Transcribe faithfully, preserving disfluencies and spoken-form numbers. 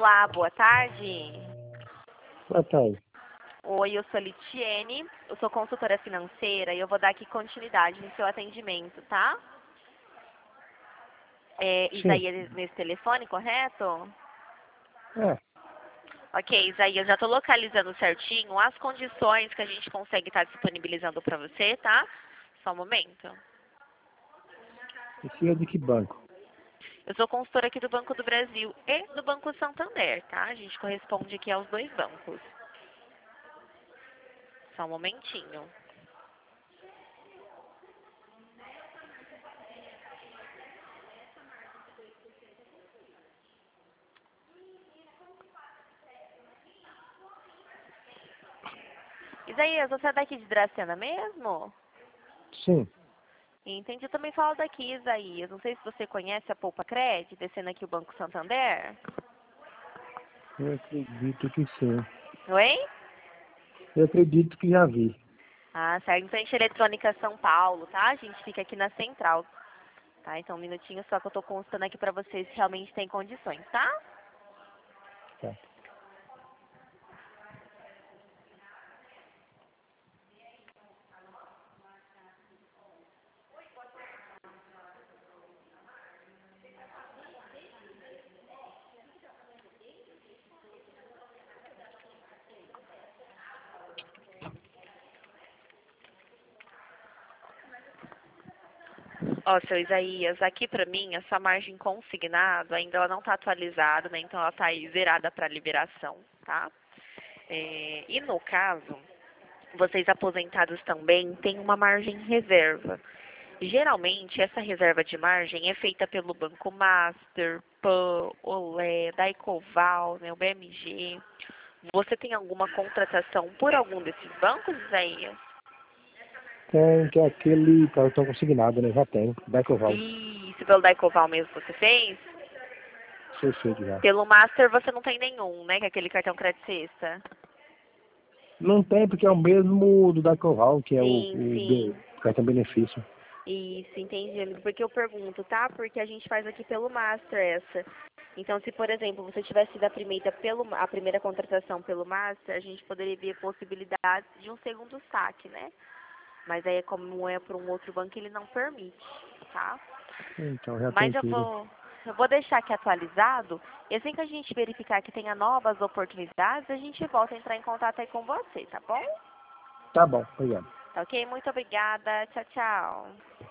Olá, boa tarde. Boa tarde. Oi, eu sou a Litiene, eu sou consultora financeira e eu vou dar aqui continuidade no seu atendimento, tá? É, Sim. Isaías, nesse telefone, correto? É. Ok, Isaías, já estou localizando certinho as condições que a gente consegue estar disponibilizando para você, tá? Só um momento. Esse é de que banco? Eu sou consultora aqui do Banco do Brasil e do Banco Santander, tá? A gente corresponde aqui aos dois bancos. Só um momentinho. Isaías, você é daqui de Dracena mesmo? Sim. Entendi, eu também falo daqui, Isaías. Não sei se você conhece a Poupa Cred, descendo aqui o Banco Santander. Eu acredito que sim. Oi? Eu acredito que já vi. Ah, certo. Em frente à Eletrônica São Paulo, tá? A gente fica aqui na Central. Tá? Então, um minutinho só que eu tô constando aqui pra vocês se realmente tem condições, tá? Tá. Ó, seu Isaías, aqui pra mim, essa margem consignado ainda ela não tá atualizada, né? Então ela tá aí zerada pra liberação, tá? É, e no caso, vocês aposentados também têm uma margem reserva. Geralmente, essa reserva de margem é feita pelo Banco Master, Pan, Olé, Daicoval, né, o B M G. Você tem alguma contratação por algum desses bancos, Isaías? Tem, que é aquele cartão consignado, né? Já tenho. Decoval. Isso, pelo Daicoval mesmo você fez? Sei feito já. Pelo Master você não tem nenhum, né? Que é aquele cartão crédito sexta. Não tem, porque é o mesmo do Decoval, que é o, Sim, o sim. B- cartão benefício. Isso, entendi, amigo. Porque eu pergunto, tá? Porque a gente faz aqui pelo Master essa. Então, se, por exemplo, você tivesse sido a primeira, pelo, a primeira contratação pelo Master, a gente poderia ver possibilidades de um segundo saque, né? Mas aí, como é para um outro banco, ele não permite, tá? Então, já tem Mas eu tudo. vou, eu vou deixar aqui atualizado. E assim que a gente verificar que tenha novas oportunidades, a gente volta a entrar em contato aí com você, tá bom? Tá bom, obrigado. Tá ok? Muito obrigada. Tchau, tchau.